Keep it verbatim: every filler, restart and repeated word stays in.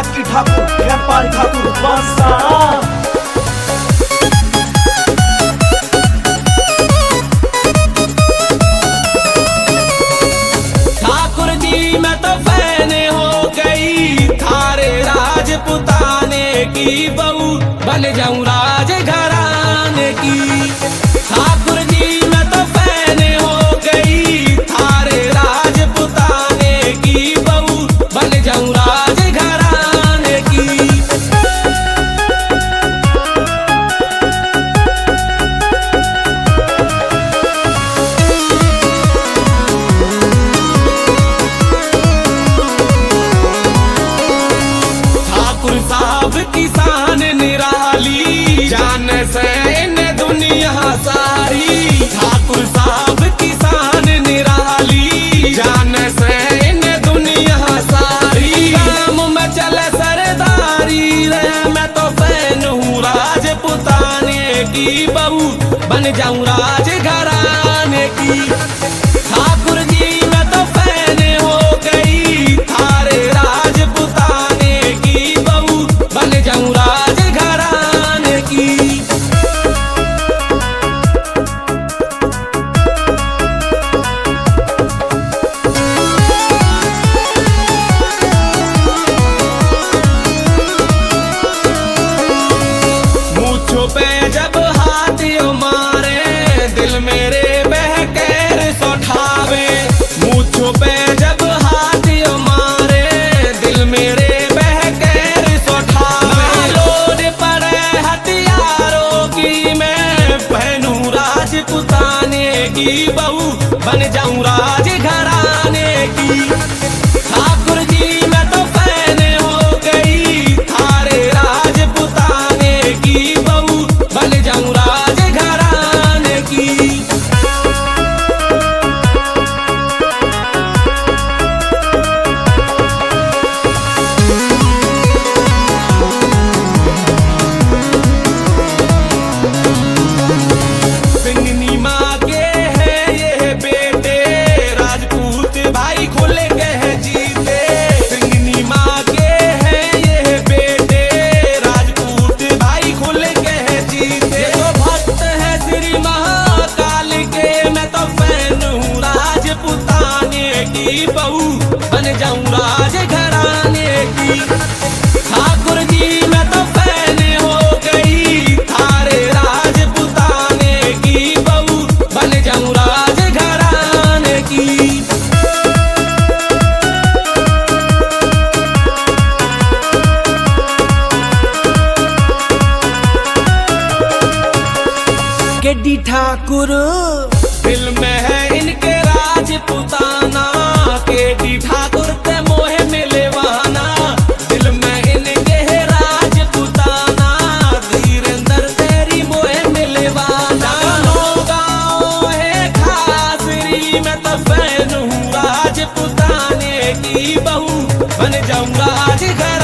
Lucky ठाकुर खेपाल ठाकुर बासा। ठाकुर जी मैं तो फैन हो गई थारे राजपुताने की बहू बन जाऊं राज घराने की। ठाकुर जी मैं तो फैन हो गई थारे राजपुताने की बहू बन जाऊं राज घराने की। ठाकुर साहब किसान निराली जान से इन दुनिया सारी। ठाकुर साहब किसान निराली जान से इन दुनिया सारी। काम में चले सरदारी रे मैं तो फैन हूँ राजपुताने की बहू बन जाऊं राज घराने की। ठाकुर जी मैं तो फैन हो गई थारे राजपुताने की बहू बन जाऊं राज घराने की। मूंछों पे जब हाथ मारे दिल मेरे बहकर सौठावे। मूंछों पे जब हाथ मारे दिल मेरे बहकर सौठावे। लोड पड़े हथियारों की मैं पहनूं राजपुताने की बहू बन जाऊं राज घराने की। ठाकुर जी मैं तो फैन हो गई थारे राजपुताने की बहू बन जाऊं राज घराने की। सिंगनी माँ के हैं ये बेटे राजपूत भाई खुल के हैं जीते। सिंगनी माँ के हैं ये बेटे राजपूत भाई खुल के हैं जीते। तो भक्त है श्री महाकाल के मैं तो फैन हूँ राजपुताने की बहू बन जाऊं राज घराने की। ठाकुर जी मैं तो फैन हो गई थारे राजपुताने की बहू बन जाऊं राज घराने की। केडी ठाकुर दिल में है इनके राजपुताना केडी ठाकुर ते मोहे मिलवाना। दिल में इनके है राजपुताना धीरेंद्र तेरी मोहे मिलवाना। गाँव है खास री मैं तो फैन हूँ राजपुताने की बहू बन जाऊं राज घर